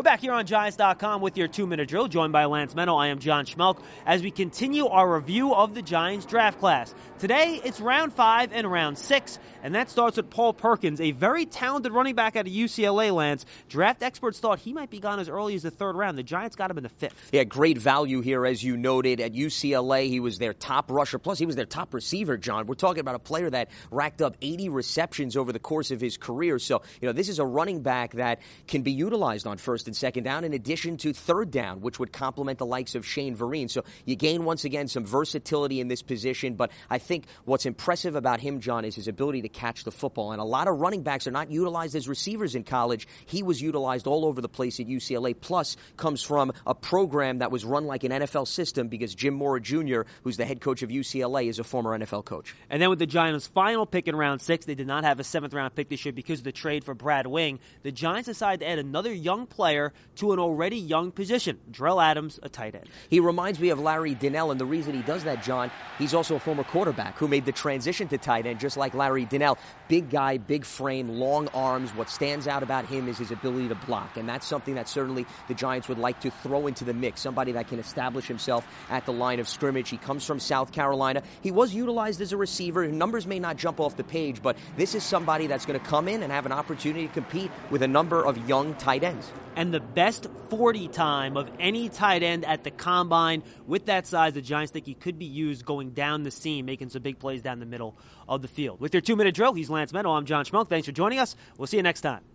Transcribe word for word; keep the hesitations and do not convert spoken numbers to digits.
back here on Giants dot com with your two-minute drill, joined by Lance Meno. I am John Schmelk as we continue our review of the Giants draft class. Today, it's round five and round six, and that starts with Paul Perkins, a very talented running back out of U C L A, Lance. Draft experts thought he might be gone as early as the third round. The Giants got him in the fifth. Yeah, great value here, as you noted. At U C L A, he was their top rusher. Plus, he was their top receiver, John. We're talking about a player that racked up eighty receptions over the course of his career. So, you know, this is a running back that can be utilized on first and second down in addition to third down, which would complement the likes of Shane Vereen. So you gain, once again, some versatility in this position. But I think what's impressive about him, John, is his ability to catch the football. And a lot of running backs are not utilized as receivers in college. He was utilized all over the place at U C L A, plus comes from a program that was run like an N F L system because Jim Mora Junior, who's the head coach of U C L A, is a former N F L coach. And then with the Giants' final pick in round six, they did not have a seventh-round pick this year because of the trade for Brad Wing. The Giants decided to add another young player to an already young position, Drell Adams, a tight end. He reminds me of Larry Donnell, and the reason he does that, John, he's also a former quarterback who made the transition to tight end, just like Larry Donnell. Big guy, big frame, long arms. What stands out about him is his ability to block, and that's something that certainly the Giants would like to throw into the mix, somebody that can establish himself at the line of scrimmage. He comes from South Carolina. He was utilized as a receiver. Numbers may not jump off the page, but this is somebody that's going to come in and have an opportunity to compete with a number of young tight ends. And the best forty time of any tight end at the combine. With that size, the Giants think he could be used going down the seam, making some big plays down the middle of the field. With your two-minute drill, he's Lance Meno. I'm John Schmelk. Thanks for joining us. We'll see you next time.